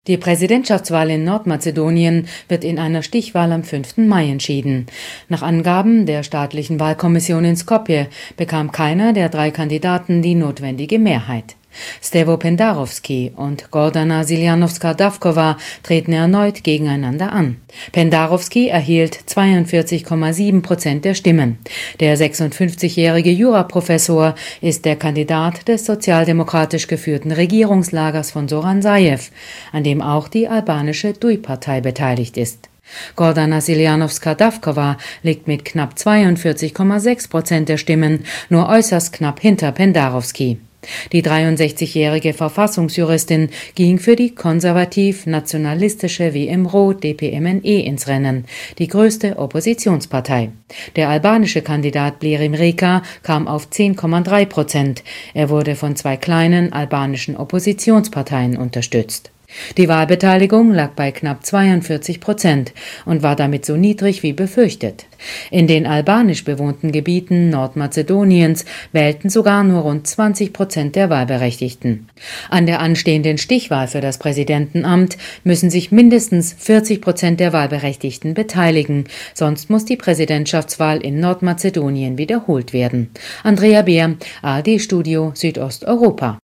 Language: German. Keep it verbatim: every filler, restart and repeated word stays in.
Die Präsidentschaftswahl in Nordmazedonien wird in einer Stichwahl am fünften Mai entschieden. Nach Angaben der staatlichen Wahlkommission in Skopje bekam keiner der drei Kandidaten die notwendige Mehrheit. Stevo Pendarovski und Gordana Siljanovska-Davkova treten erneut gegeneinander an. Pendarovski erhielt zweiundvierzig Komma sieben Prozent der Stimmen. Der sechsundfünfzigjährige Juraprofessor ist der Kandidat des sozialdemokratisch geführten Regierungslagers von Zoran Zaev, an dem auch die albanische D U I-Partei beteiligt ist. Gordana Siljanovska-Davkova liegt mit knapp zweiundvierzig Komma sechs Prozent der Stimmen nur äußerst knapp hinter Pendarovski. Die dreiundsechzigjährige Verfassungsjuristin ging für die konservativ-nationalistische W M R O D P M N E ins Rennen, die größte Oppositionspartei. Der albanische Kandidat Blerim Reka kam auf zehn Komma drei Prozent. Er wurde von zwei kleinen albanischen Oppositionsparteien unterstützt. Die Wahlbeteiligung lag bei knapp zweiundvierzig Prozent und war damit so niedrig wie befürchtet. In den albanisch bewohnten Gebieten Nordmazedoniens wählten sogar nur rund zwanzig Prozent der Wahlberechtigten. An der anstehenden Stichwahl für das Präsidentenamt müssen sich mindestens vierzig Prozent der Wahlberechtigten beteiligen, sonst muss die Präsidentschaftswahl in Nordmazedonien wiederholt werden. Andrea Beer, A R D-Studio Südosteuropa.